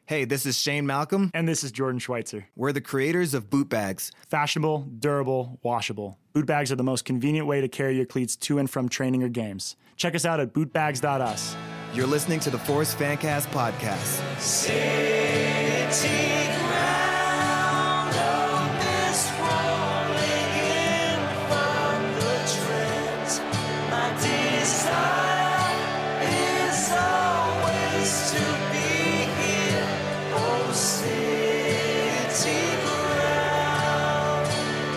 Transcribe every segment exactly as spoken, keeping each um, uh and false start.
Hey, this is Shane Malcolm. And this is Jordan Schweitzer. We're the creators of Boot Bags. Fashionable, durable, washable. Boot bags are the most convenient way to carry your cleats to and from training or games. Check us out at boot bags dot u s. You're listening to the Forest Fancast podcast. City ground of this rolling in from the trends. My desire is always to be here. Oh, city ground.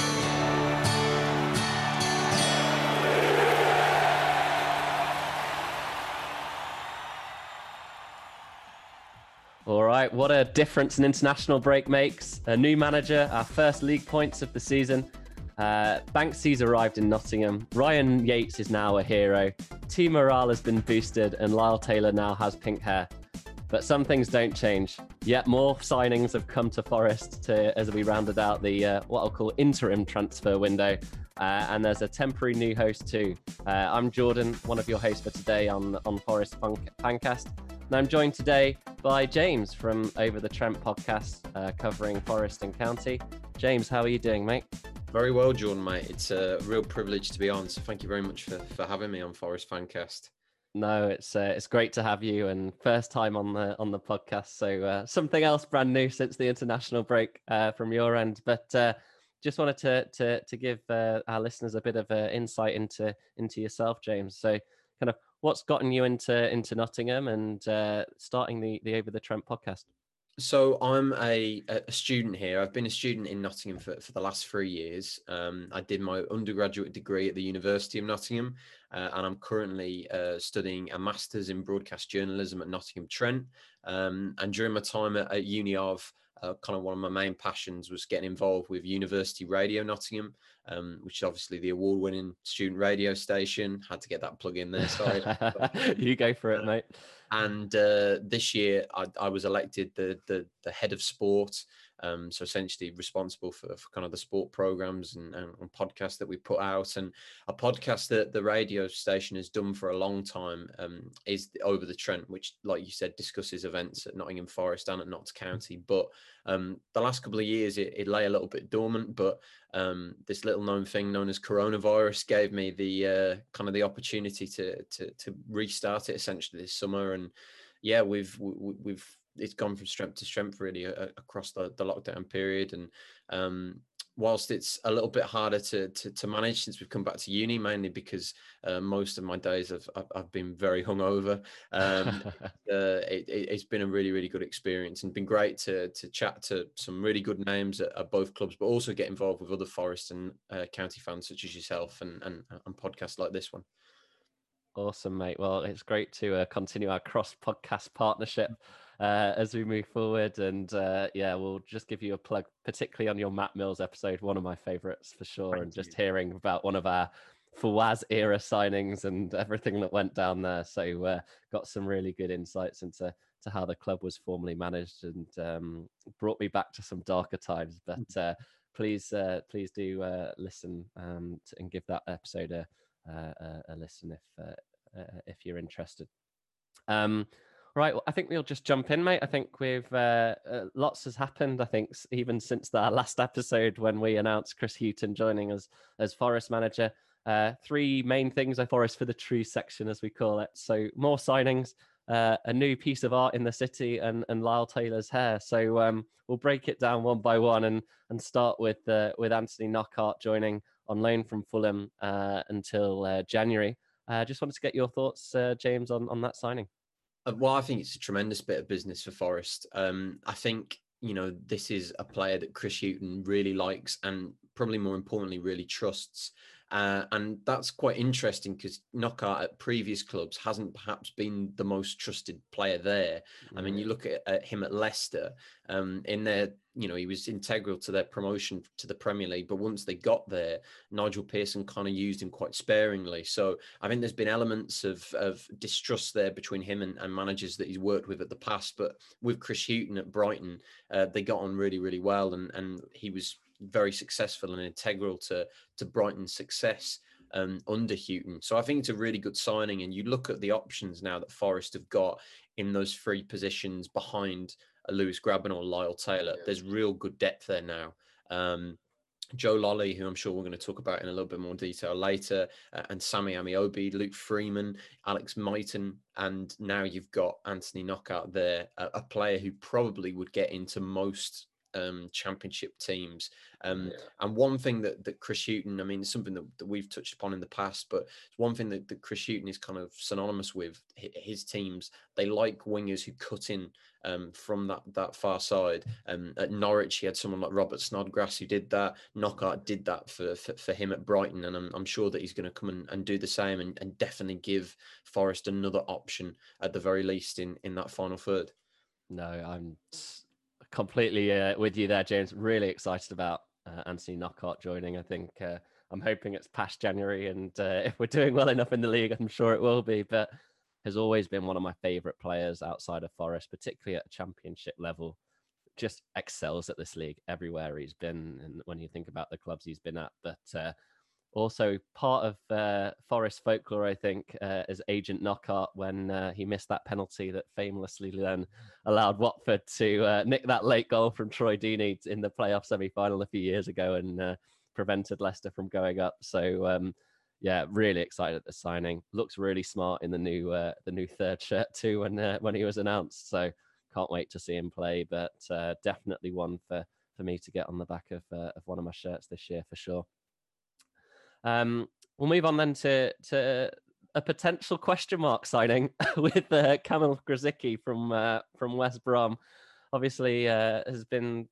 All right, what a difference an international break makes. A new manager, our first league points of the season. Uh, Banksy's arrived in Nottingham. Ryan Yates is now a hero. Team morale has been boosted and Lyle Taylor now has pink hair. But some things don't change. Yet more signings have come to Forest to, as we rounded out the uh, what I'll call interim transfer window. Uh, and there's a temporary new host too. Uh, I'm Jordan, one of your hosts for today on, on Forest Fan- Fancast. And I'm joined today by James from Over the Trent podcast, uh, covering Forest and County. James, how are you doing, mate? Very well, Jordan, mate. It's a real privilege to be on. So thank you very much for, for having me on Forest Fancast. No, it's uh, it's great to have you, and first time on the on the podcast. So uh, something else brand new since the international break uh, from your end. But uh, just wanted to to to give uh, our listeners a bit of uh, insight into into yourself, James. So kind of what's gotten you into into Nottingham and uh, starting the the Over the Trent podcast? So I'm a, a student here. I've been a student in Nottingham for, for the last three years. Um, I did my undergraduate degree at the University of Nottingham, uh, and I'm currently uh, studying a master's in broadcast journalism at Nottingham Trent. Um, and during my time at, at Uni of, uh, kind of one of my main passions was getting involved with University Radio Nottingham, um, which is obviously the award-winning student radio station. Had to get that plug in there, sorry. You go for it, mate. And uh, this year, I, I was elected the, the the head of sport, um, so essentially responsible for, for kind of the sport programs and, and, and podcasts that we put out. And a podcast that the radio station has done for a long time um, is Over the Trent, which, like you said, discusses events at Nottingham Forest and at Notts County. But um, the last couple of years, it, it lay a little bit dormant. But um, this little known thing known as coronavirus gave me the uh, kind of the opportunity to to to restart it essentially this summer. And yeah, we've we've it's gone from strength to strength really uh, across the, the lockdown period. And um, whilst it's a little bit harder to, to to manage since we've come back to uni, mainly because uh, most of my days have I've, I've been very hungover. Um, uh, it, it's been a really really good experience and been great to to chat to some really good names at, at both clubs, but also get involved with other Forest and uh, County fans such as yourself and and, and podcasts like this one. Awesome, mate. Well, it's great to uh, continue our cross podcast partnership uh, as we move forward. And uh, yeah, we'll just give you a plug, particularly on your Matt Mills episode, one of my favorites for sure. Thank and you. Just hearing about one of our Fawaz era signings and everything that went down there. So uh, got some really good insights into to how the club was formerly managed and um, brought me back to some darker times. But uh, please, uh, please do uh, listen um, to, and give that episode a Uh, a, a listen if uh, uh, if you're interested. Um, right, well, I think we'll just jump in, mate. I think we've uh, uh, lots has happened. I think even since our last episode when we announced Chris Hughton joining us as Forest manager. Uh, three main things I Forest for the true section, as we call it. So more signings, uh, a new piece of art in the city, and and Lyle Taylor's hair. So um, we'll break it down one by one and and start with uh, with Anthony Knockaert joining on loan from Fulham uh, until uh, January. I uh, just wanted to get your thoughts, uh, James, on, on that signing. Well, I think it's a tremendous bit of business for Forest. Um, I think, you know, this is a player that Chris Hughton really likes and probably more importantly, really trusts. Uh, and that's quite interesting because Knockaert at previous clubs hasn't perhaps been the most trusted player there. Mm. I mean, you look at, at him at Leicester, um, in their, you know, he was integral to their promotion to the Premier League. But once they got there, Nigel Pearson kind of used him quite sparingly. So I think there's been elements of, of distrust there between him and, and managers that he's worked with at the past. But with Chris Hughton at Brighton, uh, they got on really, really well. And, and he was very successful and integral to, to Brighton's success um, under Hughton. So I think it's a really good signing. And you look at the options now that Forest have got in those three positions behind a Lewis Grabban or Lyle Taylor. There's real good depth there now. Um, Joe Lolly, who I'm sure we're going to talk about in a little bit more detail later, uh, and Sammy Amiobi, Luke Freeman, Alex Mighton, and now you've got Anthony Knockout there, a, a player who probably would get into most um, championship teams. Um, yeah. And one thing that, that Chris Hughton, I mean, it's something that, that we've touched upon in the past, but it's one thing that, that Chris Hughton is kind of synonymous with. His teams, they like wingers who cut in um, from that, that far side. Um, at Norwich, he had someone like Robert Snodgrass who did that. Knockout did that for, for, for him at Brighton, and I'm, I'm sure that he's going to come and, and do the same and, and definitely give Forest another option at the very least in, in that final third. No, I'm completely uh, with you there, James. Really excited about uh, Anthony Knockaert joining. I think uh, I'm hoping it's past January, and uh, if we're doing well enough in the league, I'm sure it will be. But has always been one of my favourite players outside of Forest, particularly at a championship level. Just excels at this league everywhere he's been, and when you think about the clubs he's been at. But uh, also part of uh, Forest folklore, I think, uh, is Agent Knockaert when uh, he missed that penalty that famously then allowed Watford to uh, nick that late goal from Troy Deeney in the playoff semi-final a few years ago and uh, prevented Leicester from going up. So, um, yeah, really excited at the signing. Looks really smart in the new uh, the new third shirt too when uh, when he was announced. So can't wait to see him play. But uh, definitely one for for me to get on the back of uh, of one of my shirts this year for sure. Um, we'll move on then to to a potential question mark signing with uh, Kamil Grzycki from uh, from West Brom. Obviously, uh, has been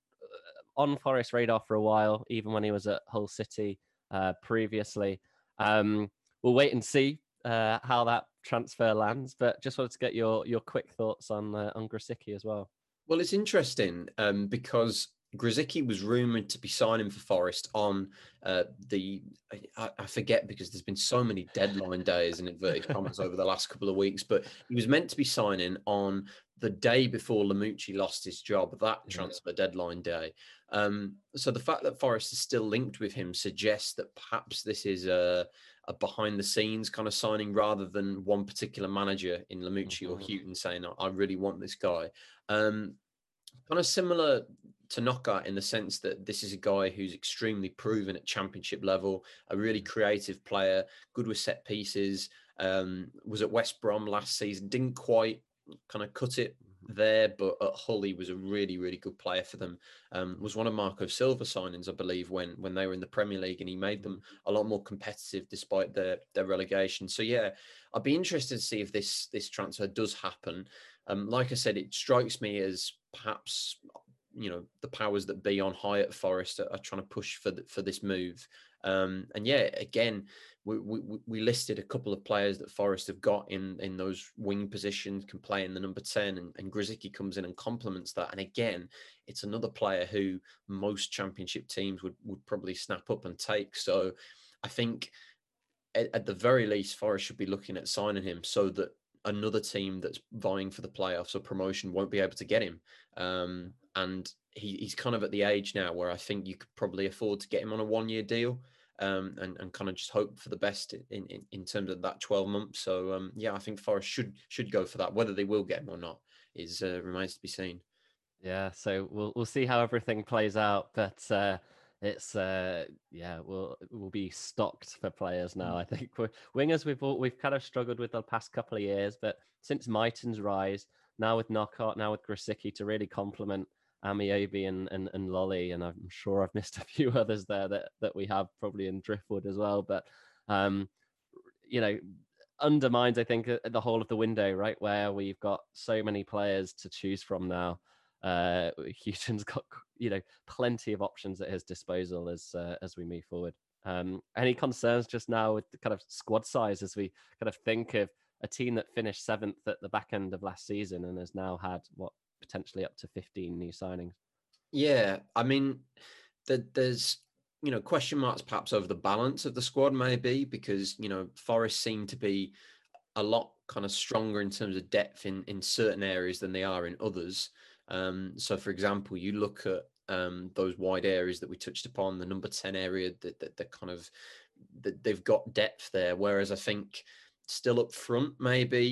on Forest radar for a while, even when he was at Hull City uh, previously. Um, we'll wait and see uh, how that transfer lands, but just wanted to get your your quick thoughts on uh, on Grzycki as well. Well, it's interesting um, because Grzycki was rumoured to be signing for Forest on uh, the, I, I forget because there's been so many deadline days in inverted commas over the last couple of weeks, but he was meant to be signing on the day before Lamucci lost his job, that transfer deadline day. Um, so the fact that Forest is still linked with him suggests that perhaps this is a, a behind the scenes kind of signing rather than one particular manager in Lamucci mm-hmm. or Hughton saying, I really want this guy. Um, kind of similar to Knockaert in the sense that this is a guy who's extremely proven at championship level, a really creative player, good with set pieces, um, was at West Brom last season, didn't quite kind of cut it there, but at Hull he was a really, really good player for them. Um, was one of Marco Silva's signings, I believe, when when they were in the Premier League, and he made them a lot more competitive despite their their relegation. So yeah, I'd be interested to see if this this transfer does happen. Um, like I said, it strikes me as perhaps, you know, the powers that be on high at Forest are, are trying to push for the, for this move. Um, and yeah, again, we, we we listed a couple of players that Forest have got in in those wing positions, can play in the number ten, and, and Grzycki comes in and complements that. And again, it's another player who most championship teams would would probably snap up and take. So I think at, at the very least, Forest should be looking at signing him so that another team that's vying for the playoffs or promotion won't be able to get him. Um, and he, he's kind of at the age now where I think you could probably afford to get him on a one-year deal um, and, and kind of just hope for the best in, in, in terms of that twelve months. So, um, yeah, I think Forest should should go for that. Whether they will get him or not is uh, remains to be seen. Yeah, so we'll we'll see how everything plays out, but uh, it's uh, yeah, we'll we'll be stocked for players now. I think we're, wingers we've all, we've kind of struggled with the past couple of years, but since Mighton's rise, now with Knockaert, now with Grzycki to really complement Amiobi and, and and Lolly, and I'm sure I've missed a few others there that that we have probably in Driftwood as well, but um, you know, undermines I think the whole of the window, right, where we've got so many players to choose from now. Uh, Hughton's got, you know, plenty of options at his disposal as uh, as we move forward. Um, any concerns just now with the kind of squad size as we kind of think of a team that finished seventh at the back end of last season and has now had what potentially up to fifteen new signings? Yeah, I mean, the, there's you know question marks perhaps over the balance of the squad maybe because you know Forest seem to be a lot kind of stronger in terms of depth in in certain areas than they are in others. Um, so, for example, you look at um, those wide areas that we touched upon, the number ten area, that that, that kind of that they've got depth there. Whereas I think still up front, maybe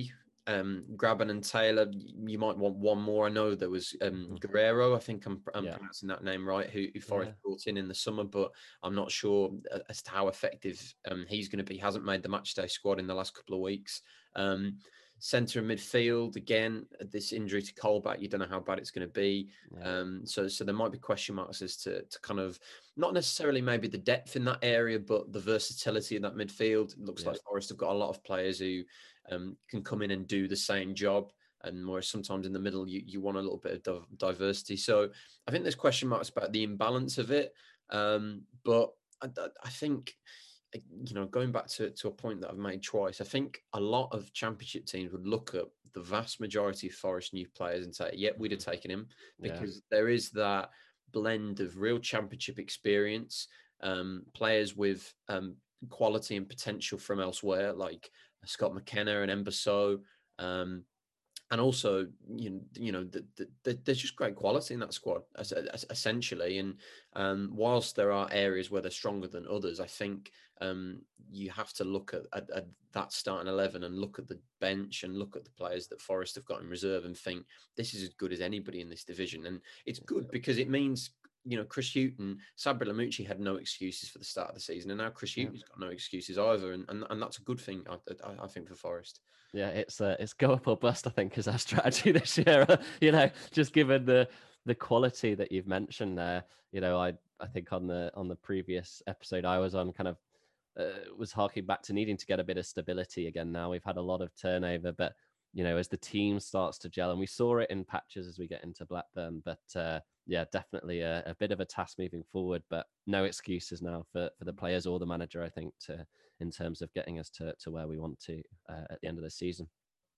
um, Graben and Taylor. You might want one more. I know there was um, Mhm. Guerrero. I think I'm, I'm Yeah. pronouncing that name right. Who, who Forest Yeah. brought in in the summer, but I'm not sure uh, as to how effective um, he's going to be. He hasn't made the matchday squad in the last couple of weeks. Um, Centre and midfield, again, this injury to Colback, you don't know how bad it's going to be. Yeah. Um, so, so there might be question marks as to, to kind of not necessarily maybe the depth in that area, but the versatility in that midfield. It looks Yeah. like Forest have got a lot of players who um, can come in and do the same job. And whereas sometimes in the middle, you, you want a little bit of div- diversity. So I think there's question marks about the imbalance of it. Um, but I, I think you know, going back to, to a point that I've made twice, I think a lot of championship teams would look at the vast majority of Forest youth players and say, yep, we'd have taken him, because yeah. there is that blend of real championship experience, um, players with um, quality and potential from elsewhere, like Scott McKenna and Embasso, um, and also, you know, you know, the, the, the, there's just great quality in that squad, as, as, essentially. And um, whilst there are areas where they're stronger than others, I think um, you have to look at, at, at that starting eleven and look at the bench and look at the players that Forest have got in reserve and think this is as good as anybody in this division. And it's good because it means, you know, Chris Hughton, Sabri Lamucci had no excuses for the start of the season, and now Chris Hughton's got no excuses either, and, and and that's a good thing, I, I, I think, for Forest. Yeah, it's uh, it's go up or bust, I think, is our strategy this year. You know, just given the the quality that you've mentioned there. You know, I I think on the on the previous episode I was on, kind of uh, was harking back to needing to get a bit of stability again. Now we've had a lot of turnover, but you know, as the team starts to gel, and we saw it in patches as we get into Blackburn, but uh, yeah, definitely a, a bit of a task moving forward, but no excuses now for, for the players or the manager, I think, to in terms of getting us to, to where we want to uh, at the end of the season.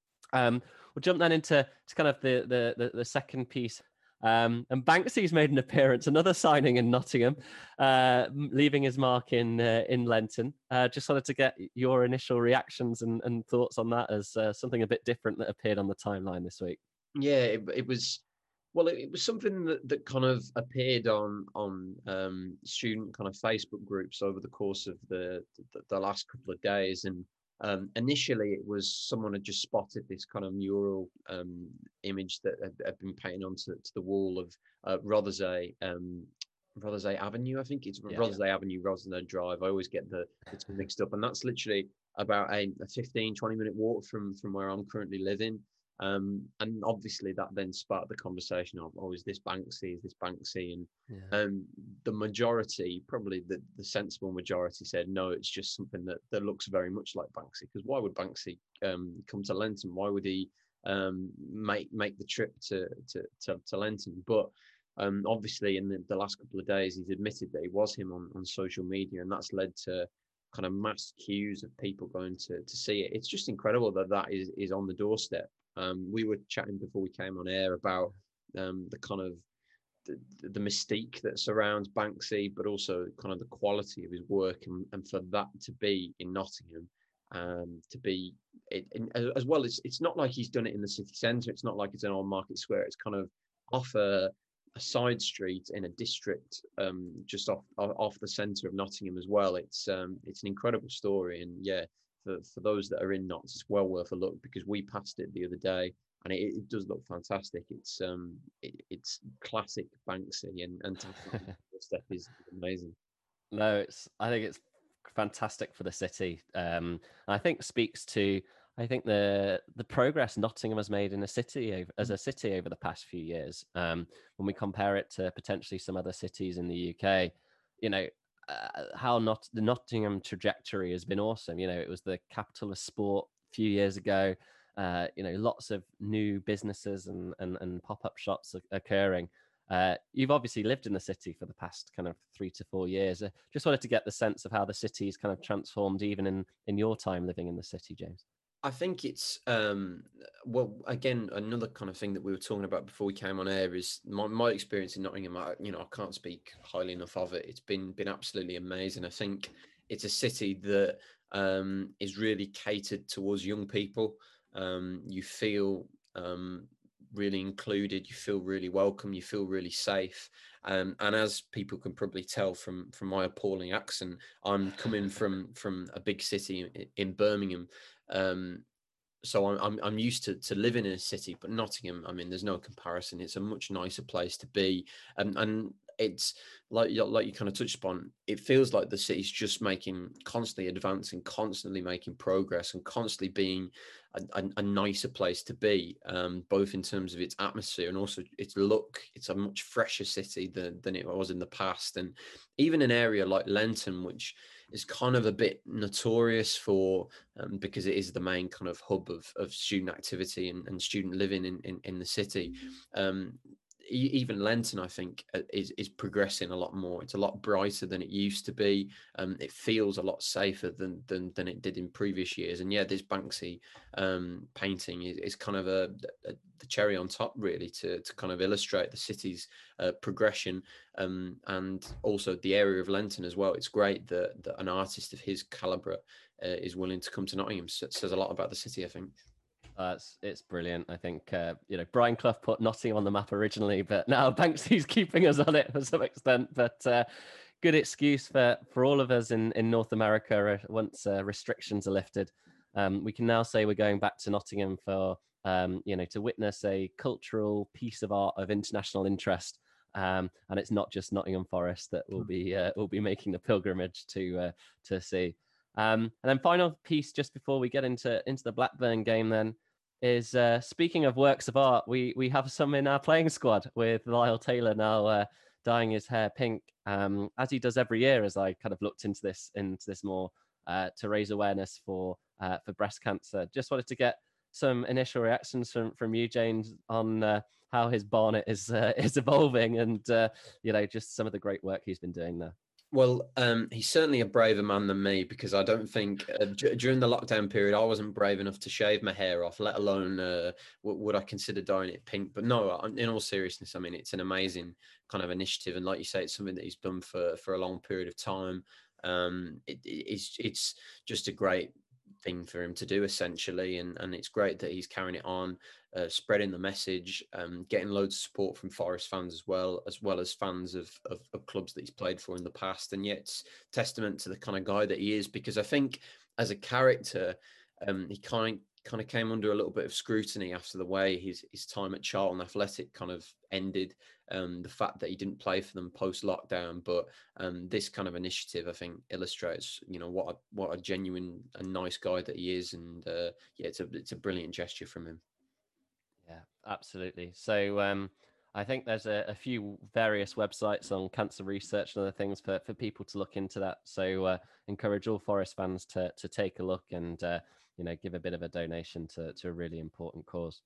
Um, we'll jump then into to kind of the, the, the, the second piece. Um, and Banksy's made an appearance, another signing in Nottingham, uh, leaving his mark in uh, in Lenton. Uh, just wanted to get your initial reactions and, and thoughts on that as uh, something a bit different that appeared on the timeline this week. Yeah, it, it was. Well, it, it was something that, that kind of appeared on on um, student kind of Facebook groups over the course of the the, the last couple of days, and um, initially it was someone had just spotted this kind of mural um, image that had, had been painted onto to the wall of uh, Rothersay, um, Rothersay Avenue, I think it's yeah, Rothersay yeah. Avenue, Rothersay Drive. I always get the, the two mixed up, and that's literally about a, a fifteen, twenty minute walk from from where I'm currently living. Um, and obviously that then sparked the conversation of, oh, is this Banksy? Is this Banksy? And yeah. um, the majority, probably the, the sensible majority, said, no, it's just something that, that looks very much like Banksy. Because why would Banksy um, come to Lenton? Why would he um, make make the trip to to, to, to Lenton? But um, obviously in the, the last couple of days, he's admitted that it was him on, on social media, and that's led to kind of mass queues of people going to to see it. It's just incredible that that is, is on the doorstep. Um, we were chatting before we came on air about um, the kind of the, the mystique that surrounds Banksy, but also kind of the quality of his work, and, and for that to be in Nottingham, um, to be it, in, as well as it's not like he's done it in the city centre. It's not like it's an old Market Square. It's kind of off a, a side street in a district, um, just off off the centre of Nottingham as well. It's um, it's an incredible story, and yeah. For, for those that are in Notts, it's well worth a look, because we passed it the other day and it, it does look fantastic. It's um, it, it's classic Banksy, and and step is amazing. No, it's I think it's fantastic for the city. Um, I think speaks to I think the the progress Nottingham has made in a city as a city over the past few years. Um, when we compare it to potentially some other cities in the U K, you know. Uh, how not the Nottingham trajectory has been awesome. You know, it was the capital of sport a few years ago. Uh, you know, lots of new businesses and and, and pop-up shops occurring. Uh, you've obviously lived in the city for the past kind of three to four years. Uh, just wanted to get the sense of how the city's kind of transformed, even in in your time living in the city, James. I think it's, um, well, again, another kind of thing that we were talking about before we came on air is my, my experience in Nottingham. I, you know, I can't speak highly enough of it. It's been been absolutely amazing. I think it's a city that um, is really catered towards young people. Um, you feel um, really included. You feel really welcome. You feel really safe. Um, and as people can probably tell from from my appalling accent, I'm coming from from a big city in, in Birmingham. Um, so I'm, I'm I'm used to to living in a city, but Nottingham, I mean, there's no comparison. It's a much nicer place to be, and and it's like you- like you kind of touched upon. It feels like the city's just making constantly advancing, constantly making progress, and constantly being a, a, a nicer place to be, um, both in terms of its atmosphere and also its look. It's a much fresher city than than it was in the past, and even an area like Lenton, which is kind of a bit notorious for um, because it is the main kind of hub of, of student activity and, and student living in, in, in the city. Um, e- even Lenton, I think, uh, is, is progressing a lot more. It's a lot brighter than it used to be. Um, it feels a lot safer than, than than it did in previous years. And yeah, this Banksy um, painting is, is kind of a, a the cherry on top, really, to to kind of illustrate the city's uh, progression, um, and also the area of Lenton as well. It's great that, that an artist of his calibre uh, is willing to come to Nottingham. So it says a lot about the city, I think. Uh, it's, it's brilliant. I think, uh, you know, Brian Clough put Nottingham on the map originally, but now Banksy's keeping us on it to some extent. But uh, good excuse for, for all of us in, in North America uh, once uh, restrictions are lifted. Um, we can now say we're going back to Nottingham for, um, you know, to witness a cultural piece of art of international interest. Um, and it's not just Nottingham Forest that will be uh, will be making the pilgrimage to uh, to see. Um, and then final piece just before we get into into the Blackburn game then is uh, speaking of works of art, we we have some in our playing squad with Lyle Taylor now uh, dyeing his hair pink, um, as he does every year. As I kind of looked into this into this more uh, to raise awareness for uh, for breast cancer. Just wanted to get some initial reactions from from you, James, on uh, how his barnet is uh, is evolving, and uh, you know, just some of the great work he's been doing there. Well, um, he's certainly a braver man than me, because I don't think uh, d- during the lockdown period I wasn't brave enough to shave my hair off, let alone uh, w- would I consider dyeing it pink. But no, in all seriousness, I mean, it's an amazing kind of initiative, and like you say, it's something that he's done for for a long period of time. Um, it, it's it's just a great thing for him to do, essentially, and and it's great that he's carrying it on, uh, spreading the message, um, getting loads of support from Forest fans as well, as well as fans of, of of clubs that he's played for in the past. And yet, it's testament to the kind of guy that he is, because I think as a character, um, he kind kind of came under a little bit of scrutiny after the way his his time at Charlton Athletic kind of ended. Um, the fact that he didn't play for them post lockdown, but um, this kind of initiative, I think, illustrates, you know, what a, what a genuine and nice guy that he is, and uh, yeah, it's a it's a brilliant gesture from him. Yeah, absolutely. So um, I think there's a, a few various websites on cancer research and other things for, for people to look into that. So uh, encourage all Forest fans to to take a look and uh, you know, give a bit of a donation to to a really important cause.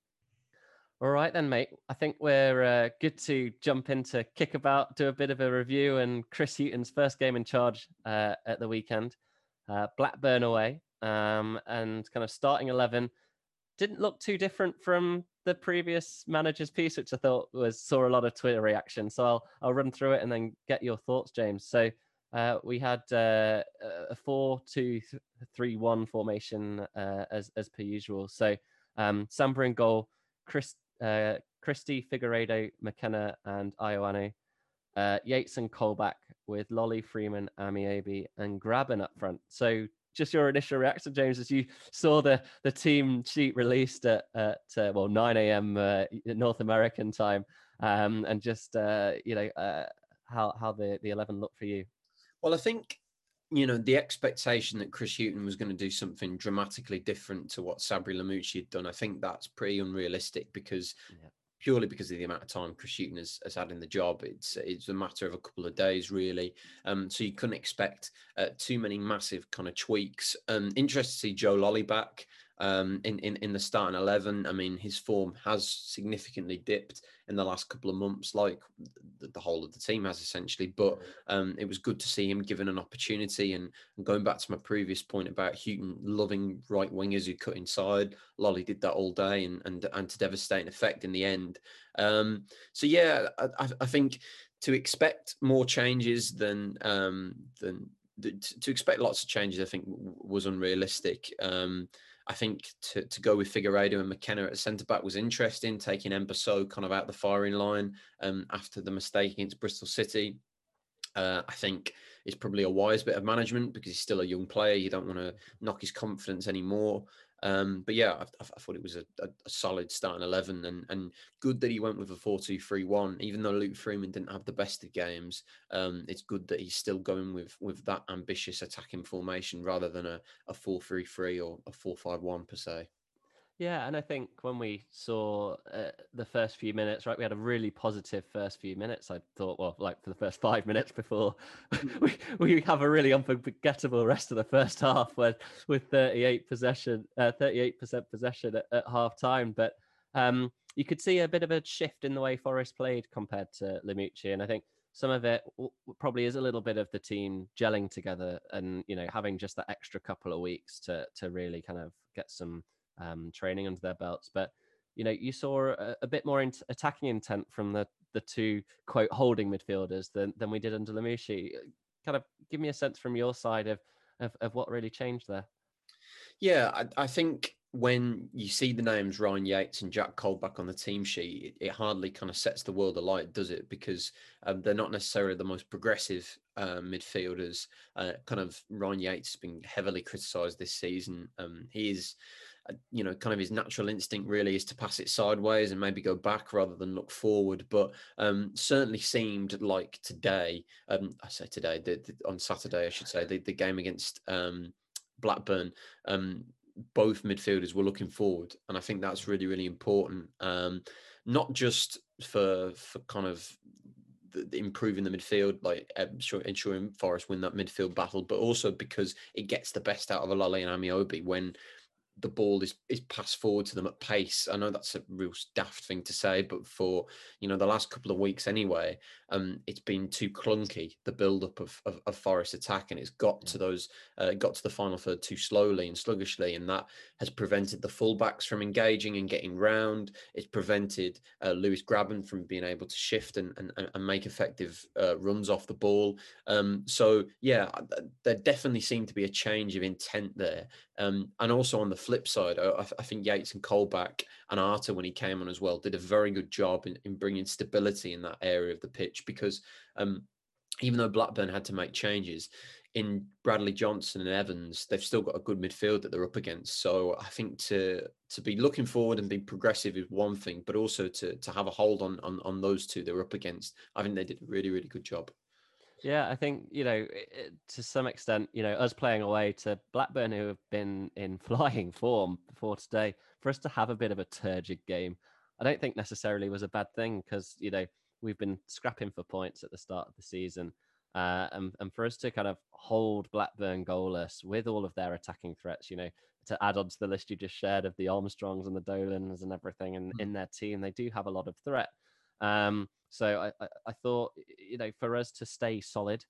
All right then, mate. I think we're uh, good to jump into Kickabout, do a bit of a review, and Chris Hughton's first game in charge uh, at the weekend, uh, Blackburn away, um, and kind of starting eleven didn't look too different from the previous manager's piece, which I thought was saw a lot of Twitter reaction. So I'll I'll run through it and then get your thoughts, James. So uh, we had uh, a four two three one formation uh, as as per usual. So um, Samba in goal, Chris uh, Christie, Figueiredo, McKenna, and Ioane. Uh, Yates and Colback with Lolly, Freeman, Amiobi, and Graben up front. So just your initial reaction, James, as you saw the the team sheet released at, at uh, well nine a.m. Uh, North American time, um, and just uh, you know uh, how how the the eleven looked for you. Well, I think, you know, the expectation that Chris Hughton was going to do something dramatically different to what Sabri Lamouchi had done, I think that's pretty unrealistic, because Yeah. purely because of the amount of time Chris Hughton has, has had in the job. It's it's a matter of a couple of days, really. Um, so you couldn't expect uh, too many massive kind of tweaks. Um, interested to see Joe Lolly back um, in, in, in the starting eleven. I mean, his form has significantly dipped in the last couple of months, like the, the whole of the team has essentially. But um, it was good to see him given an opportunity. And, and going back to my previous point about Hughton loving right wingers who cut inside, Lolly did that all day, and and, and to devastating effect in the end. Um, so yeah, I, I think to expect more changes than um, than to expect lots of changes, I think was unrealistic. Um, I think to, to go with Figueiredo and McKenna at centre back was interesting, taking Embasseau kind of out the firing line um, after the mistake against Bristol City. Uh, I think it's probably a wise bit of management, because he's still a young player. You don't want to knock his confidence anymore. Um, but yeah, I, I thought it was a, a, a solid starting eleven, and and good that he went with a four two three one. Even though Luke Freeman didn't have the best of games, um, it's good that he's still going with with that ambitious attacking formation rather than a, a four three three or a four five one per se. Yeah, and I think when we saw uh, the first few minutes, right, we had a really positive first few minutes. I thought, well, like for the first five minutes before we we have a really unforgettable rest of the first half, when with thirty-eight possession, uh, thirty-eight percent possession at, at half time. But um, you could see a bit of a shift in the way Forest played compared to Limucci, and I think some of it w- probably is a little bit of the team gelling together, and you know having just that extra couple of weeks to to really kind of get some um, training under their belts. But you know, you saw a, a bit more in- attacking intent from the the two quote holding midfielders than than we did under Lamucci. Kind of give me a sense from your side of of, of what really changed there. Yeah, I, I think when you see the names Ryan Yates and Jack Colback on the team sheet, it, it hardly kind of sets the world alight, does it? Because um, they're not necessarily the most progressive uh, midfielders. Uh, kind of Ryan Yates has been heavily criticised this season. Um, he is, uh, you know, kind of his natural instinct really is to pass it sideways and maybe go back rather than look forward. But um, certainly seemed like today, um, I say today, the, the, on Saturday, I should say, the, the game against um, Blackburn, um, both midfielders were looking forward, and I think that's really, really important. Um, not just for for kind of the, the improving the midfield, like ensuring Forest win that midfield battle, but also because it gets the best out of Olale and Amiobi when the ball is is passed forward to them at pace. I know that's a real daft thing to say, but for you know the last couple of weeks anyway, um, it's been too clunky, the build up of, of, of Forest attack, and it's got yeah. to those uh, got to the final third too slowly and sluggishly, and that has prevented the fullbacks from engaging and getting round. It's prevented uh, Lewis Grabban from being able to shift and and, and make effective uh, runs off the ball. Um, so yeah, there definitely seemed to be a change of intent there. Um, and also on the flip side, I, I think Yates and Colback and Arter, when he came on as well, did a very good job in, in bringing stability in that area of the pitch, because um, even though Blackburn had to make changes, in Bradley Johnson and Evans, they've still got a good midfield that they're up against. So I think to to be looking forward and be progressive is one thing, but also to to have a hold on on, on those two they're up against, I think they did a really, really good job. Yeah, I think, you know, it, to some extent, you know, us playing away to Blackburn, who have been in flying form before today, for us to have a bit of a turgid game, I don't think necessarily was a bad thing, because, you know, we've been scrapping for points at the start of the season. Uh, and, and for us to kind of hold Blackburn goalless with all of their attacking threats, you know, to add on to the list you just shared of the Armstrongs and the Dolans and everything, and in their team, they do have a lot of threat. Um, so I, I, I thought, you know, for us to stay solid,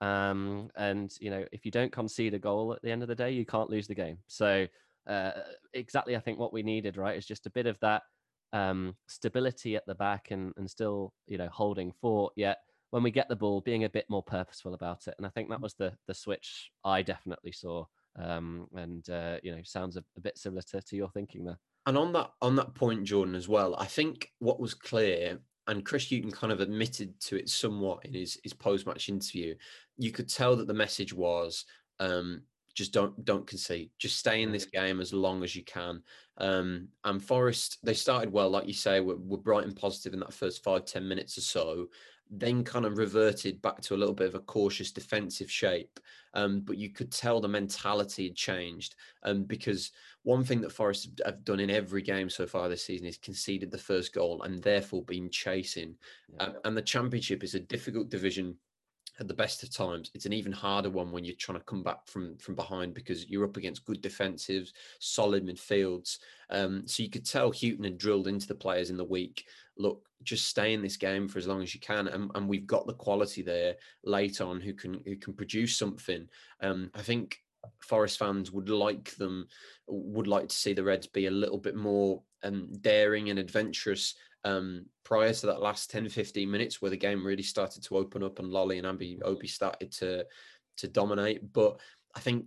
um, and, you know, if you don't concede a goal at the end of the day, you can't lose the game. So uh, exactly, I think what we needed, right, is just a bit of that um, stability at the back, and, and still, you know, holding fort, yet when we get the ball, being a bit more purposeful about it. And I think that was the the switch I definitely saw. Um, and, uh, you know, sounds a, a bit similar to, to your thinking there. And on that on that point, Jordan, as well, I think what was clear, and Chris Hughton kind of admitted to it somewhat in his, his post-match interview, you could tell that the message was um, just don't don't concede, just stay in this game as long as you can. Um, and Forest, they started well, like you say, were, were bright and positive in that first five ten minutes or so, then kind of reverted back to a little bit of a cautious defensive shape. Um, but you could tell the mentality had changed, um, because one thing that Forest have done in every game so far this season is conceded the first goal and therefore been chasing. Yeah. Um, and the Championship is a difficult division at the best of times. It's an even harder one when you're trying to come back from from behind, because you're up against good defensives, solid midfields. Um, so you could tell Hughton had drilled into the players in the week, look, just stay in this game for as long as you can, and, and we've got the quality there late on who can who can produce something. Um, I think Forest fans would like them, would like to see the Reds be a little bit more um, daring and adventurous um, prior to that last ten, fifteen minutes where the game really started to open up and Lolly and Ambi Obi started to to dominate. But I think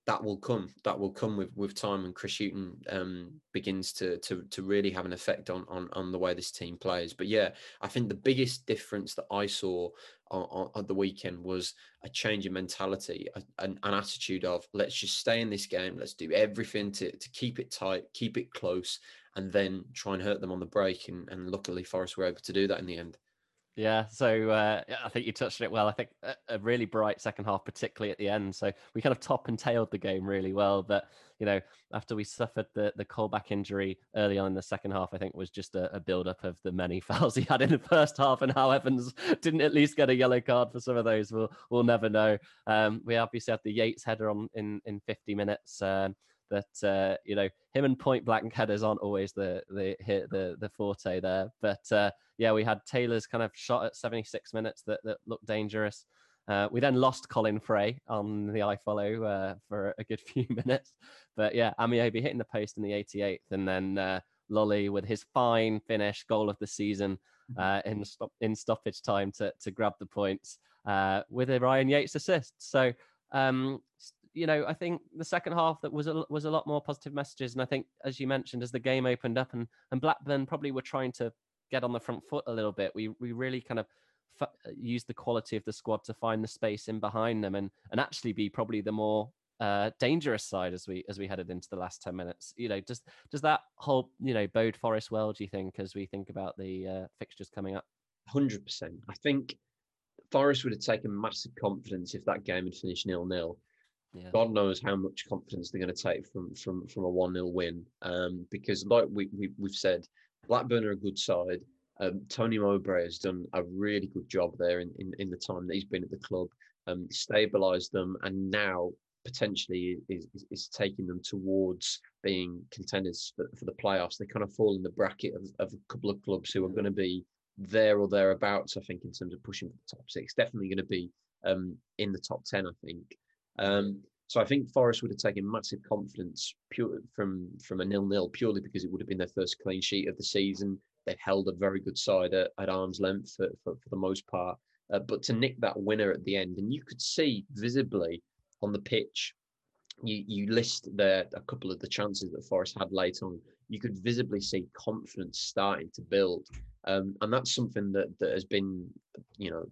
that will come. That will come with with time, and Chris Hughton um, begins to to to really have an effect on on on the way this team plays. But yeah, I think the biggest difference that I saw on, on, on the weekend was a change in mentality, a, an, an attitude of let's just stay in this game, let's do everything to to keep it tight, keep it close, and then try and hurt them on the break. And, and luckily, Forest were able to do that in the end. Yeah, so uh, yeah, I think you touched on it well. I think a, a really bright second half, particularly at the end. So we kind of top and tailed the game really well. But, you know, after we suffered the, the Colback injury early on in the second half, I think was just a, a build-up of the many fouls he had in the first half, and how Evans didn't at least get a yellow card for some of those. We'll, we'll never know. Um, we obviously had the Yates header on in, in fifty minutes. Um, That uh, you know, him and point blank headers aren't always the the hit the the forte there. But uh, yeah, we had Taylor's kind of shot at seventy-six minutes that that looked dangerous. Uh, we then lost Colin Frey on the iFollow uh, for a good few minutes. But yeah, Amiobi hitting the post in the eighty-eighth, and then uh, Lolly with his fine finish, goal of the season uh, in stop in stoppage time to to grab the points uh, with a Ryan Yates assist. So. Um, you know, I think the second half that was a, was a lot more positive messages. And I think, as you mentioned, as the game opened up and, and Blackburn probably were trying to get on the front foot a little bit, we we really kind of f- used the quality of the squad to find the space in behind them and, and actually be probably the more uh, dangerous side as we as we headed into the last ten minutes. You know, does, does that whole, you know, bode Forest well, do you think, as we think about the uh, fixtures coming up? one hundred percent. I think Forest would have taken massive confidence if that game had finished nil-nil. Yeah. God knows how much confidence they're going to take from from from a one nil win. Um, because like we, we we've said, Blackburn are a good side. Um, Tony Mowbray has done a really good job there in, in, in the time that he's been at the club. Um, stabilised them, and now potentially is, is is taking them towards being contenders for, for the playoffs. They kind of fall in the bracket of, of a couple of clubs who are going to be there or thereabouts. I think in terms of pushing for the top six, definitely going to be um, in the top ten. I think. Um, so I think Forest would have taken massive confidence pure from from a nil-nil purely because it would have been their first clean sheet of the season. They've held a very good side at, at arm's length for, for, for the most part. Uh, but to nick that winner at the end, and you could see visibly on the pitch, you you list there a couple of the chances that Forest had late on. You could visibly see confidence starting to build. Um, and that's something that, that has been, you know,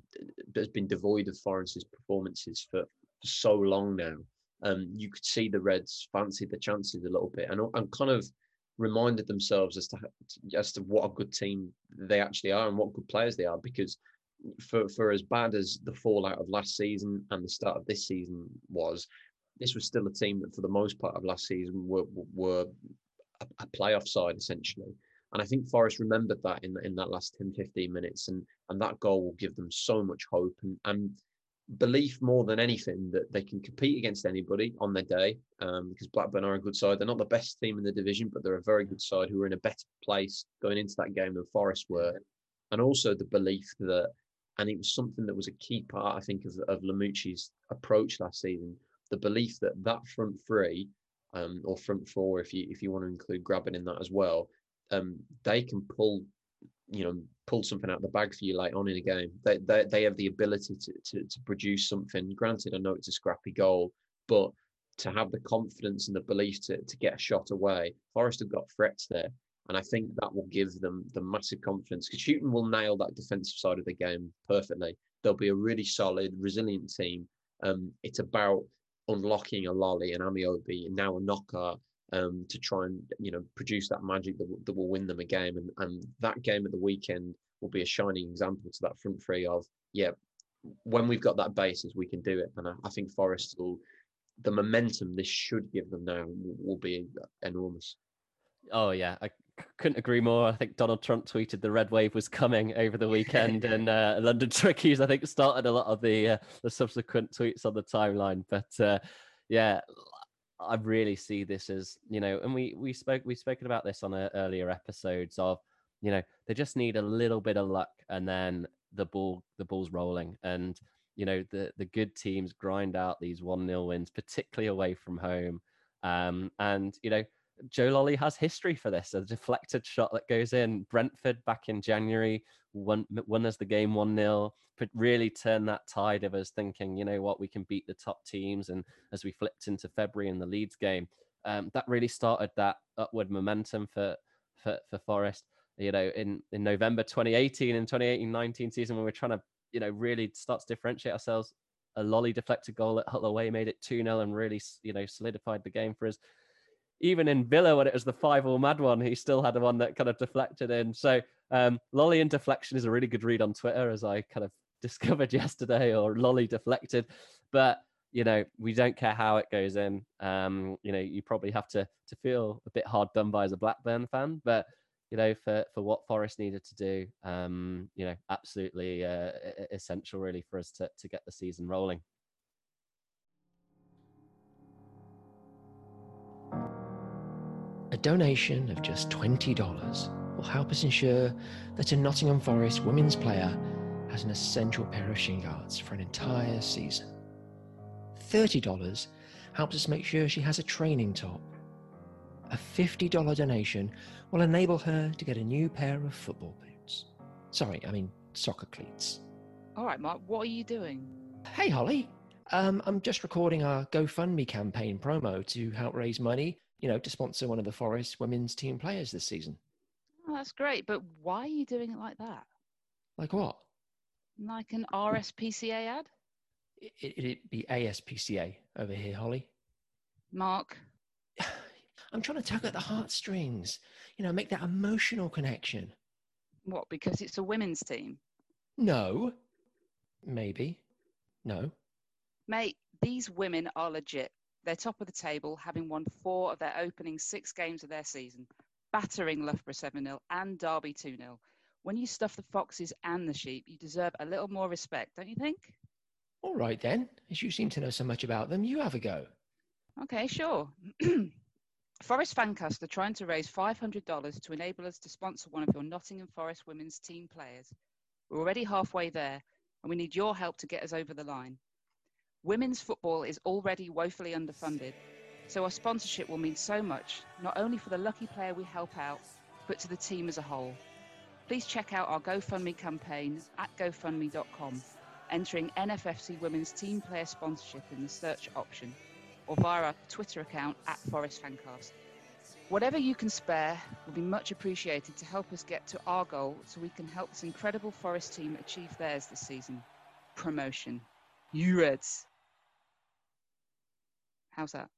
has been devoid of Forest's performances for, for so long now. Um, you could see the Reds fancied the chances a little bit and, and kind of reminded themselves as to as to what a good team they actually are and what good players they are. Because for for as bad as the fallout of last season and the start of this season was, this was still a team that for the most part of last season were were a, a playoff side essentially. And I think Forest remembered that in in that last ten, fifteen minutes, and and that goal will give them so much hope and, and belief more than anything that they can compete against anybody on their day. Um, because Blackburn are a good side. They're not the best team in the division, but they're a very good side who are in a better place going into that game than Forest were. And also the belief that, and it was something that was a key part, I think, of, of Lamucci's approach last season, the belief that that front three, um, or front four, if you if you want to include Grabban in that as well, um, they can pull, you know, pull something out of the bag for you late on in a game. They they, they have the ability to, to to produce something. Granted, I know it's a scrappy goal, but to have the confidence and the belief to, to get a shot away, Forest have got threats there. And I think that will give them the massive confidence because Hughton will nail that defensive side of the game perfectly. They'll be a really solid, resilient team. Um, it's about unlocking a Lolly and Amiobi and now a Knockaert um, to try and, you know, produce that magic that, w- that will win them a game. And, and that game at the weekend will be a shining example to that front three of, yeah, when we've got that basis, we can do it. And I, I think Forest will, the momentum this should give them now will, will be enormous. Oh yeah, I c- couldn't agree more. I think Donald Trump tweeted the red wave was coming over the weekend, and uh, London Trickies I think started a lot of the uh, the subsequent tweets on the timeline. But uh, yeah, I really see this as, you know, and we we spoke we've spoken about this on a, earlier episodes of, you know, they just need a little bit of luck, and then the ball the ball's rolling, and you know the the good teams grind out these one nil wins, particularly away from home, um, and you know. Joe Lolly has history for this. A deflected shot that goes in. Brentford back in January won, won as the game one nil, but really turned that tide of us thinking, you know what, we can beat the top teams. And as we flipped into February in the Leeds game, um, that really started that upward momentum for, for, for Forest. You know, in, in November twenty eighteen and twenty eighteen nineteen season, when we're trying to, you know, really start to differentiate ourselves, a Lolly deflected goal at Hull away made it two nil and really, you know, solidified the game for us. Even in Villa, when it was the five all mad one, he still had one that kind of deflected in. So um, Lolly and deflection is a really good read on Twitter, as I kind of discovered yesterday, or Lolly deflected. But, you know, we don't care how it goes in. Um, you know, you probably have to to feel a bit hard done by as a Blackburn fan. But, you know, for, for what Forest needed to do, um, you know, absolutely uh, essential really for us to, to get the season rolling. A donation of just twenty dollars will help us ensure that a Nottingham Forest women's player has an essential pair of shin guards for an entire season. thirty dollars helps us make sure she has a training top. A fifty dollars donation will enable her to get a new pair of football boots. Sorry, I mean soccer cleats. All right, Mark, what are you doing? Hey, Holly. Um, I'm just recording our GoFundMe campaign promo to help raise money, you know, to sponsor one of the Forest women's team players this season. Oh, that's great, but why are you doing it like that? Like what? Like an R S P C A ad? It, it'd be A S P C A over here, Holly. Mark? I'm trying to tug at the heartstrings, you know, make that emotional connection. What, because it's a women's team? No. Maybe. No. Mate, these women are legit. They're top of the table, having won four of their opening six games of their season, battering Loughborough seven nil and Derby two nil. When you stuff the foxes and the sheep, you deserve a little more respect, don't you think? All right then, as you seem to know so much about them, you have a go. Okay, sure. Forest Fancast are trying to raise five hundred dollars to enable us to sponsor one of your Nottingham Forest women's team players. We're already halfway there, and we need your help to get us over the line. Women's football is already woefully underfunded, so our sponsorship will mean so much, not only for the lucky player we help out, but to the team as a whole. Please check out our GoFundMe campaign at GoFundMe dot com, entering N F F C Women's Team Player Sponsorship in the search option, or via our Twitter account at Forest Fancast. Whatever you can spare will be much appreciated to help us get to our goal so we can help this incredible Forest team achieve theirs this season. Promotion. You Reds. How's that?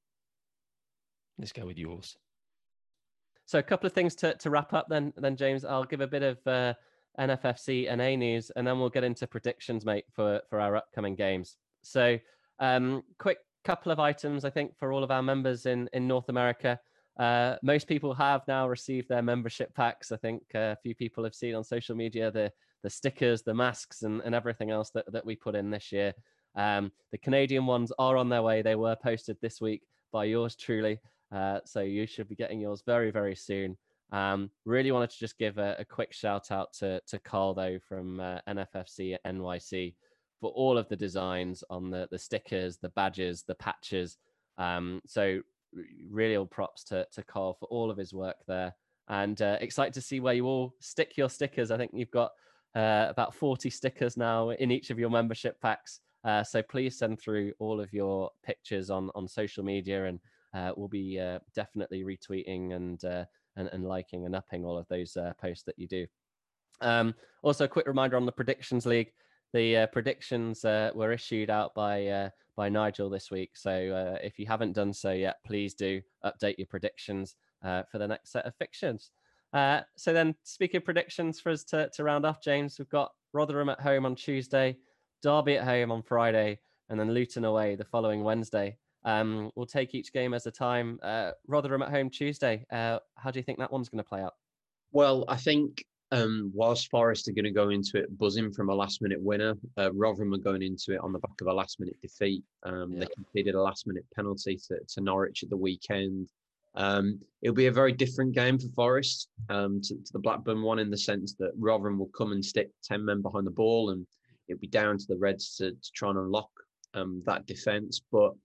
Let's go with yours. So a couple of things to, to wrap up then, then James. I'll give a bit of uh, N F F C and A news, and then we'll get into predictions, mate, for, for our upcoming games. So um, quick couple of items, I think, for all of our members in, in North America. Uh, most people have now received their membership packs. I think uh, a few people have seen on social media the the stickers, the masks, and, and everything else that, that we put in this year. Um, the Canadian ones are on their way. They were posted this week by yours truly. Uh, so you should be getting yours very, very soon. Um, really wanted to just give a, a quick shout out to, to Carl, though, from uh, N F F C N Y C for all of the designs on the, the stickers, the badges, the patches. Um, so really all props to, to Carl for all of his work there. And uh, excited to see where you all stick your stickers. I think you've got uh, about forty stickers now in each of your membership packs. Uh, so please send through all of your pictures on, on social media, and uh, we'll be uh, definitely retweeting and, uh, and and liking and upping all of those uh, posts that you do. Um, also, a quick reminder on the Predictions League. The uh, predictions uh, were issued out by uh, by Nigel this week. So uh, if you haven't done so yet, please do update your predictions uh, for the next set of fixtures. Uh, so then, speaking of predictions for us to, to round off, James, we've got Rotherham at home on Tuesday, Derby at home on Friday, and then Luton away the following Wednesday. Um, we'll take each game as a time. Uh, Rotherham at home Tuesday. Uh, how do you think that one's going to play out? Well, I think um, whilst Forest are going to go into it buzzing from a last-minute winner, uh, Rotherham are going into it on the back of a last-minute defeat. Um, Yeah. They conceded a last-minute penalty to, to Norwich at the weekend. Um, it'll be a very different game for Forest um, to, to the Blackburn one, in the sense that Rotherham will come and stick ten men behind the ball, and it'll be down to the Reds to, to try and unlock um, that defence. But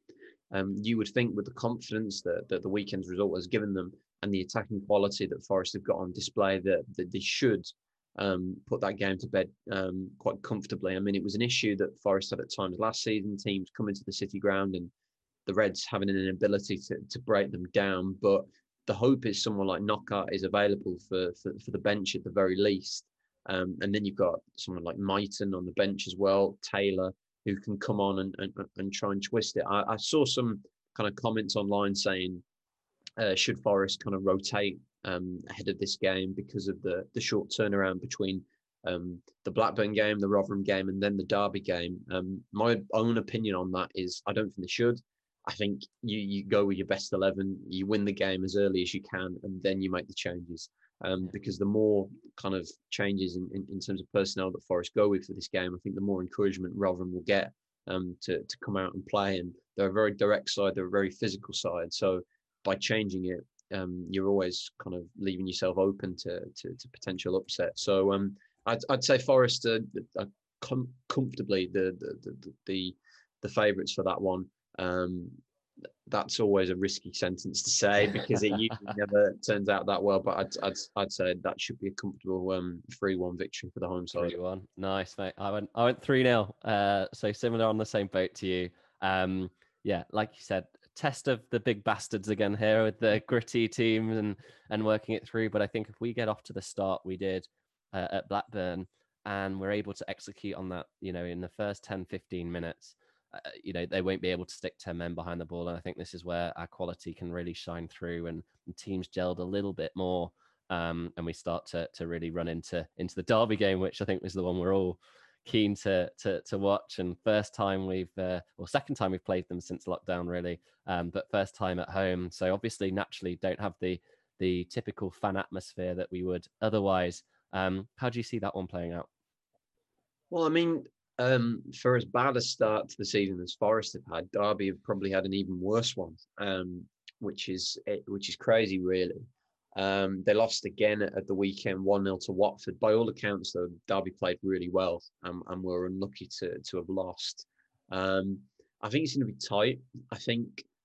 Um, you would think with the confidence that, that the weekend's result has given them and the attacking quality that Forest have got on display that, that they should um, put that game to bed um, quite comfortably. I mean, it was an issue that Forest had at times last season, teams coming to the City Ground and the Reds having an inability to, to break them down. But the hope is someone like Knockaert is available for, for, for the bench at the very least. Um, and then you've got someone like Mighton on the bench as well, Taylor, who can come on and, and, and try and twist it. I, I saw some kind of comments online saying, uh, should Forest kind of rotate um, ahead of this game because of the, the short turnaround between um, the Blackburn game, the Rotherham game, and then the Derby game. Um, my own opinion on that is I don't think they should. I think you, you go with your best eleven, you win the game as early as you can, and then you make the changes. Um, because the more kind of changes in, in, in terms of personnel that Forest go with for this game, I think the more encouragement Rotherham will get um, to, to come out and play. And they're a very direct side, they're a very physical side. So by changing it, um, you're always kind of leaving yourself open to, to, to potential upset. So um, I'd, I'd say Forest are, are com- comfortably the the the, the, the favourites for that one. Um, that's always a risky sentence to say because it usually never turns out that well. But I'd, I'd I'd say that should be a comfortable um three one victory for the home side. three one, nice mate. I went I went three nil. Uh, so similar on the same boat to you. Um, yeah, like you said, test of the big bastards again here with the gritty teams and and working it through. But I think if we get off to the start we did uh, at Blackburn and we're able to execute on that, you know, in the first ten, fifteen minutes. Uh, you know, they won't be able to stick ten men behind the ball. And I think this is where our quality can really shine through and, and teams gelled a little bit more. Um, and we start to to really run into into the Derby game, which I think was the one we're all keen to to, to watch. And first time we've, uh, or second time we've played them since lockdown, really. Um, but first time at home. So obviously, naturally, don't have the the typical fan atmosphere that we would otherwise. Um, how do you see that one playing out? Well, I mean, Um, for as bad a start to the season as Forest have had, Derby have probably had an even worse one, um, which is which is crazy, really. Um, they lost again at the weekend, one nil to Watford. By all accounts, though, Derby played really well um, and were unlucky to to have lost. Um, I think it's going to be tight. I think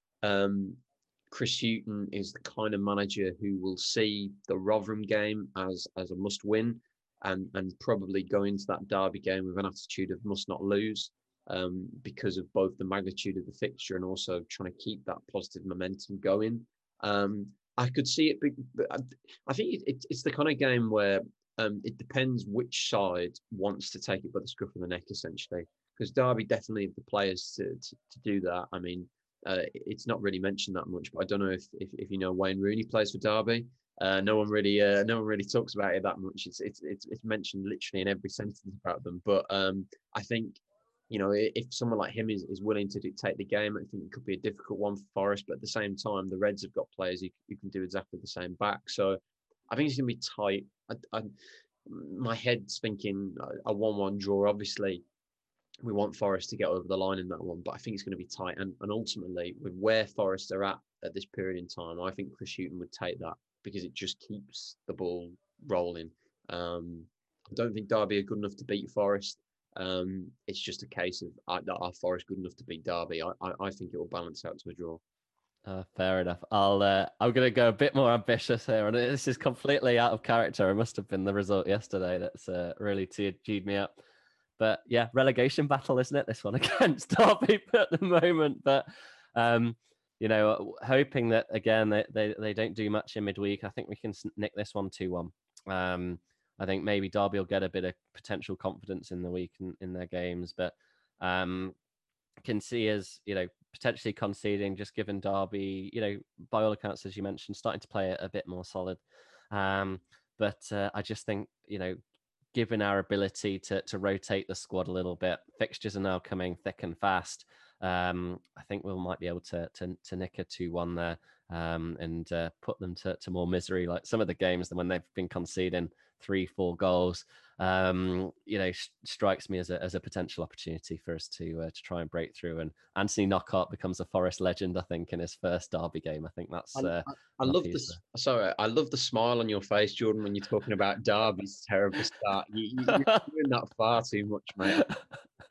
um, Chris Hughton is the kind of manager who will see the Rotherham game as as a must-win. And, and probably go into that Derby game with an attitude of must not lose um, because of both the magnitude of the fixture and also trying to keep that positive momentum going. Um, I could see it, but I think it, it, it's the kind of game where um, it depends which side wants to take it by the scruff of the neck, essentially. Because Derby definitely have the players to, to, to do that. I mean, uh, it's not really mentioned that much, but I don't know if, if, if you know Wayne Rooney plays for Derby. Uh, no one really, uh, no one really talks about it that much. It's, it's, it's, it's mentioned literally in every sentence about them. But um, I think, you know, if someone like him is, is willing to dictate the game, I think it could be a difficult one for Forest. But at the same time, the Reds have got players who, who can do exactly the same back. So I think it's going to be tight. I, I, my head's thinking a one-one draw. Obviously, we want Forest to get over the line in that one, but I think it's going to be tight. And, and ultimately, with where Forest are at at this period in time, I think Chris Hughton would take that, because it just keeps the ball rolling. Um, I don't think Derby are good enough to beat Forest. Um, it's just a case of are, are Forest good enough to beat Derby? I, I, I think it will balance out to a draw. Uh, fair enough. I'll. Uh, I'm going to go a bit more ambitious here, and this is completely out of character. It must have been the result yesterday that's uh, really teed me up. But yeah, relegation battle, isn't it? This one against Derby at the moment, but. Um, You know, hoping that, again, they, they, they don't do much in midweek. I think we can nick this one two one. Um, I think maybe Derby will get a bit of potential confidence in the week in, in their games, but um, can see us, you know, potentially conceding, just given Derby, you know, by all accounts, as you mentioned, starting to play a, a bit more solid. Um, but uh, I just think, you know, given our ability to to rotate the squad a little bit, fixtures are now coming thick and fast. Um, I think we might be able to to, to nick a two one there um, and uh, put them to, to more misery, like some of the games when they've been conceding three, four goals. Um, you know, sh- strikes me as a as a potential opportunity for us to uh, to try and break through. And Anthony Knockaert becomes a Forest legend, I think, in his first Derby game. I think that's. Uh, I, I love this. The... Sorry, I love the smile on your face, Jordan, when you're talking about Derby's terrible start. You, you, you're doing that far too much, mate.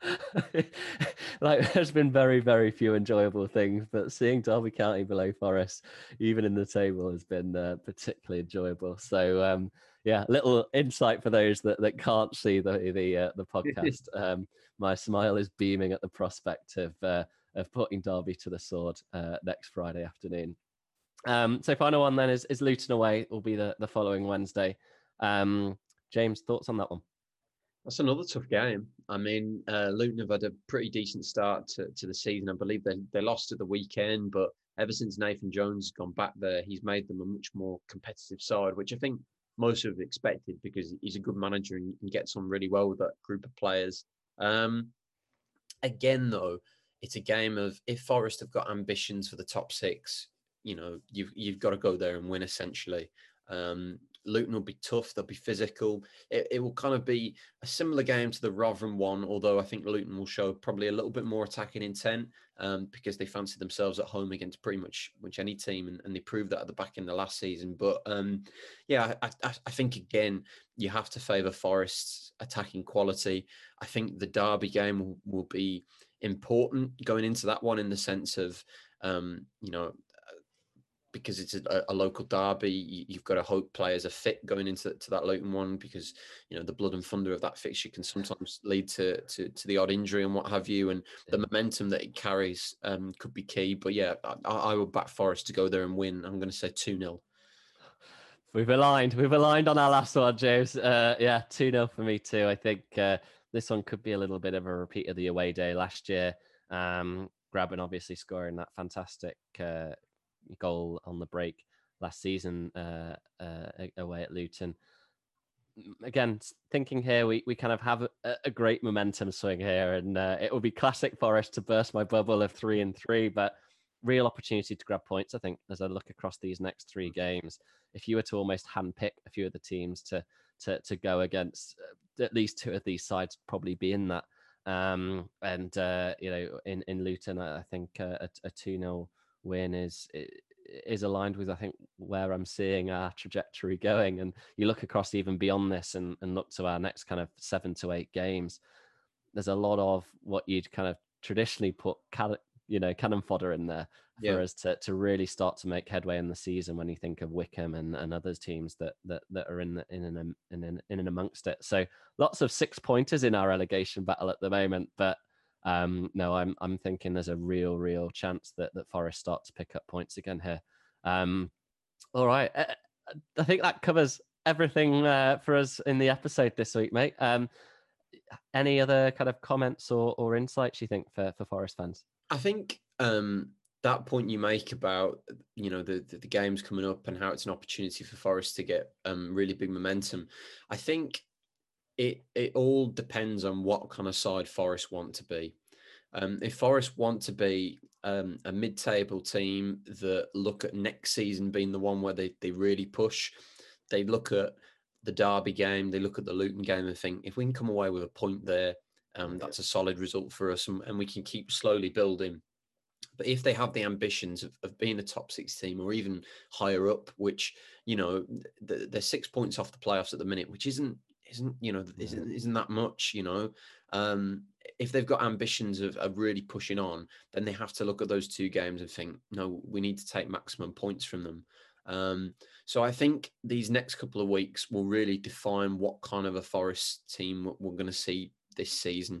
Like, there's been very, very few enjoyable things, but seeing Derby County below Forest, even in the table, has been uh, particularly enjoyable. So, um, yeah, little insight for those that, that can't see the the uh, the podcast. Um, my smile is beaming at the prospect of uh, of putting Derby to the sword uh, next Friday afternoon. Um, so, final one then is is Luton away. Will be the the following Wednesday. Um, James, thoughts on that one? That's another tough game. I mean, uh, Luton have had a pretty decent start to, to the season. I believe they they lost at the weekend, but ever since Nathan Jones has gone back there, he's made them a much more competitive side, which I think most have expected because he's a good manager and, and gets on really well with that group of players. Um, again, though, it's a game of if Forest have got ambitions for the top six, you know, you've you've got to go there and win essentially. Um, Luton will be tough. They'll be physical. It, it will kind of be a similar game to the Rotherham one, although I think Luton will show probably a little bit more attacking intent um, because they fancy themselves at home against pretty much, much any team, and, and they proved that at the back end of last season. But um, yeah, I, I, I think, again, you have to favour Forest's attacking quality. I think the Derby game will, will be important going into that one in the sense of, um, you know, because it's a, a local derby, you, you've got to hope players are fit going into to that Luton one because, you know, the blood and thunder of that fixture can sometimes lead to to, to the odd injury and what have you. And the momentum that it carries um, could be key. But yeah, I, I will back Forest to go there and win. I'm going to say two nil. We've aligned. We've aligned on our last one, James. Uh, yeah, two nil for me too. I think uh, this one could be a little bit of a repeat of the away day last year. Um, Graben obviously scoring that fantastic uh, goal on the break last season uh, uh, away at Luton. Again, thinking here, we, we kind of have a, a great momentum swing here, and uh, it will be classic Forest to burst my bubble of three and three, but real opportunity to grab points, I think, as I look across these next three games. If you were to almost handpick a few of the teams to to to go against, uh, at least two of these sides probably be in that. Um, and, uh, you know, in, in Luton, I, I think uh, a two nil win is is aligned with, I think, where I'm seeing our trajectory going. And you look across even beyond this and, and look to our next kind of seven to eight games, there's a lot of what you'd kind of traditionally put, you know, cannon fodder in there for yeah. us to, to really start to make headway in the season when you think of Wickham and, and other teams that that that are in the, in and in, in, in and amongst it. So lots of six pointers in our relegation battle at the moment, but Um, no, I'm I'm thinking there's a real, real chance that, that Forest start to pick up points again here. Um, all right. I, I think that covers everything uh, for us in the episode this week, mate. Um, any other kind of comments or, or insights you think for, for Forest fans? I think um, that point you make about, you know, the, the, the games coming up and how it's an opportunity for Forest to get um, really big momentum. I think It it all depends on what kind of side Forest want to be. Um, if Forest want to be um, a mid-table team that look at next season being the one where they, they really push, they look at the Derby game, they look at the Luton game and think, if we can come away with a point there, um, that's a solid result for us and, and we can keep slowly building. But if they have the ambitions of, of being a top six team or even higher up, which, you know, they're six points off the playoffs at the minute, which isn't, isn't, you know, isn't, isn't that much, you know, um, if they've got ambitions of, of really pushing on, then they have to look at those two games and think, no, we need to take maximum points from them. Um, so I think these next couple of weeks will really define what kind of a Forest team we're going to see this season.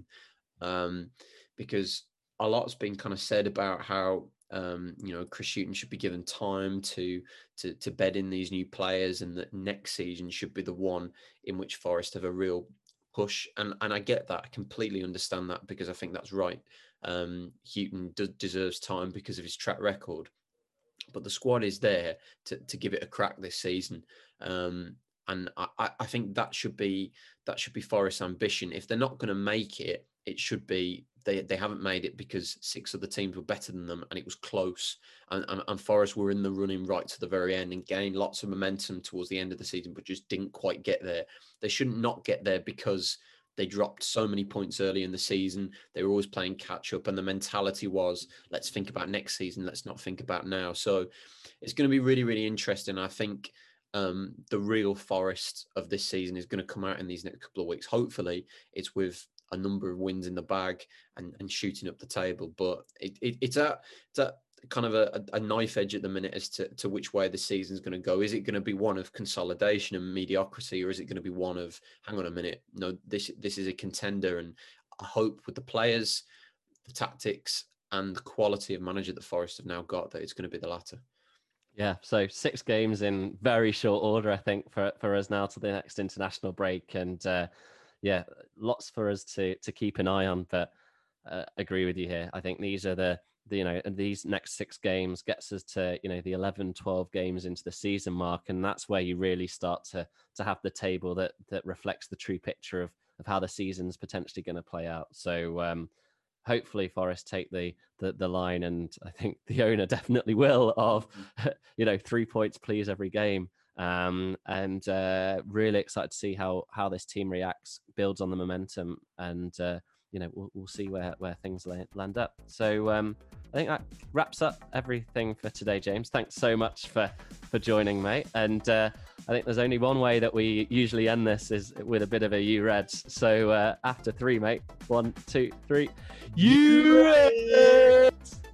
Um, because a lot's been kind of said about how, um, you know, Chris Hughton should be given time to, to, to bed in these new players and that next season should be the one in which Forest have a real push. And, and I get that. I completely understand that because I think that's right. Um, Hughton does, deserves time because of his track record, but the squad is there to, to give it a crack this season. Um, and I, I think that should be, that should be Forest's ambition. If they're not going to make it, it should be, They they haven't made it because six of the teams were better than them and it was close. And, and, and Forest were in the running right to the very end and gained lots of momentum towards the end of the season, but just didn't quite get there. They shouldn't not get there because they dropped so many points early in the season. They were always playing catch up and the mentality was, let's think about next season. Let's not think about now. So it's going to be really, really interesting. I think um, the real Forest of this season is going to come out in these next couple of weeks. Hopefully it's with a number of wins in the bag and, and shooting up the table. But it, it, it's a it's a kind of a, a knife edge at the minute as to, to which way the season's going to go. Is it going to be one of consolidation and mediocrity, or is it going to be one of, hang on a minute, no, this this is a contender? And I hope with the players, the tactics, and the quality of manager that Forest have now got, that it's going to be the latter. Yeah, so six games in very short order, I think, for for us now to the next international break, and uh, yeah, lots for us to to keep an eye on. But uh, agree with you here. I think these are the, the you know these next six games gets us to you know the eleven, twelve games into the season mark, and that's where you really start to to have the table that that reflects the true picture of of how the season's potentially going to play out. So. Um, Hopefully Forest take the, the the line, and I think the owner definitely will, of, you know, three points please every game. Um, and uh, really excited to see how how this team reacts, builds on the momentum, and uh, you know we'll, we'll see where where things land up. So um, I think that wraps up everything for today, James. Thanks so much for for joining, mate. And uh, I think there's only one way that we usually end this, is with a bit of a U Reds. So uh, after three, mate. One, two, three. U Reds!